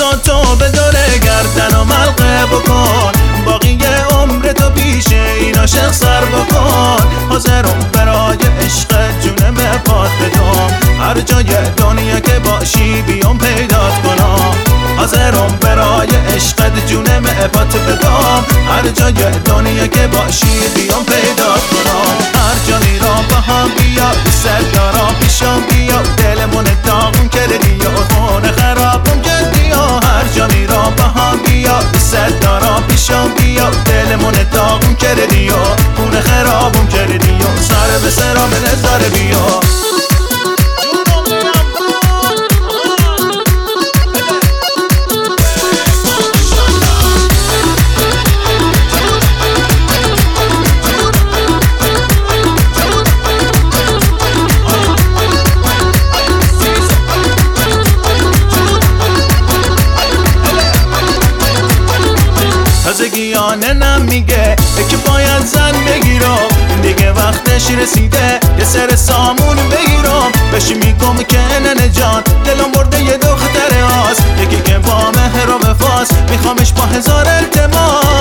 بساتو به دور گردن و ملقه بکن، باقی عمر تو پیش این عاشق سر بکن. حاضرم برای عشق جونم پات بدم، هر جای دنیا که باشی بیام پیدات کنم. حاضرم برای عشقت جونم پات بدم، هر جای دنیا که باشی بیام پیدات کنم. هر جا میرم با هم بیا، دوست دارم پیشم بیا، دلمون داغون کردی و خونه خرابم کردی. هر جا میرم با هم بیا، دوست دارم پیشم بیا، دلمون داغون کردی و خونه خرابم کردی. سر به سرم نظر بیا. تازگیانه نمیگه که باید زن بگیرم، دیگه وقتش رسیده یه سر سامون بگیرم. بهش میگم که ننه جان دلم برده یه دختره هاست، یکی که با مهر و وفاست، میخوامش با 1000 التماس.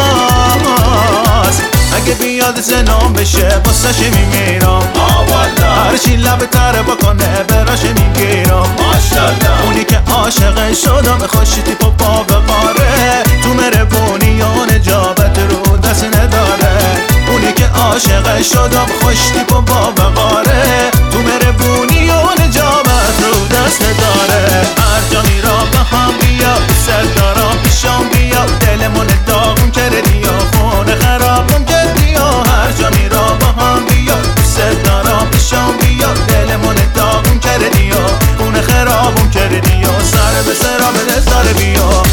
اگه بیاد زنام بشه واسش میمیرم، هرچی لب تره بکنه براش میگیرم. اونی که عاشق شدم خوشی تیپ و با بقاره، تو مهربونی و نجابت رو دست نداره. اونی که عاشق شدم خوش تیپ و با بقاره، تو مهربونی و نجابت رو دست نداره. هر جا میرم با هم بیا، دوست دارم پیشم بیا، دلمون داغون کردی و خونه خرابم کردی. هر جا میرم با هم بیا، دوست دارم پیشم بیا، دلمون داغون کردی و خونه خرابم کردی. سر به سرم نظر بیا.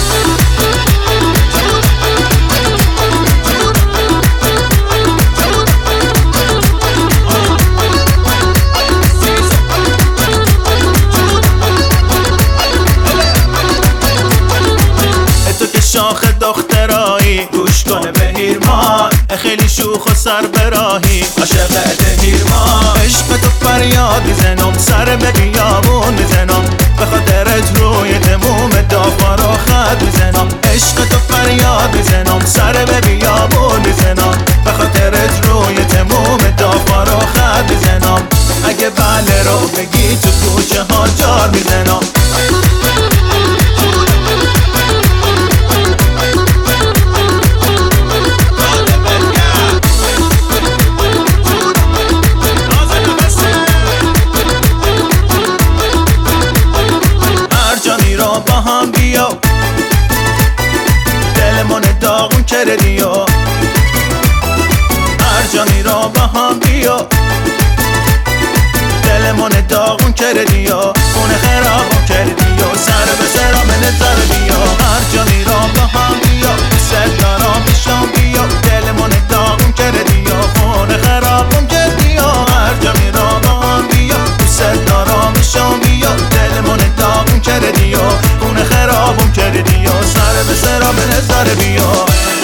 شاخ دخترایی گوش کنه به هیرمان، خیلی شوخ و سر براهی عاشقت هیرمان. عشق تو فریاد میزنم، سر به بیابون میزنم، به خاطرت روی تموم دافا رو خط میزنم. عشق تو فریاد میزنم، سر به بیابون میزنم، به خاطرت روی تموم دافا رو خط میزنم. اگه بله رو بگی تو کوچه ها جار میزنم. با هم بیا، دلمون داغون کردی. هر جا میرم با هم بیا، دلمون داغون کردی، خونه خرابم کردی. سر به سرم نظر بیا. هر جا میرم با هم بیا، دوست دارم پیشم بیا، دلمون داغون کردی، خونه خرابم کردی. هر جا میرم با هم بیا، دوست دارم پیشم بیا، دلمون داغون کردی، خونه خرابم کردی. سر به سرم نظر بیا.